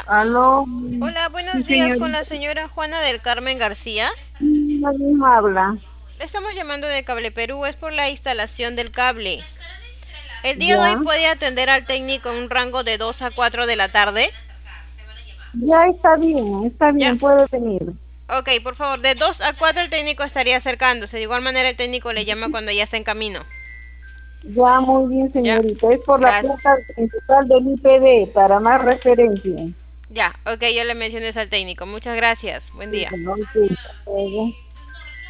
Hola, Aló, hola, sí, buenos días con la señorita, señora Juana del Carmen García. ¿alguien habla? Le estamos llamando de Cable Perú, es por la instalación del cable. El día de hoy Ya, puede atender al técnico en un rango de 2 a 4 de la tarde. ya está Ya. bien, puede venir. Ok, por favor, de 2 a 4 el técnico estaría acercándose. De igual manera el técnico le llama cuando ya está en camino. Ya, muy bien, Ya. señorita. Es por la Gracias. placa principal del IPD, para más referencia. Ya, ok, yo le mencioné eso al técnico. Muchas gracias. Buen Sí, día. no, sí, luego.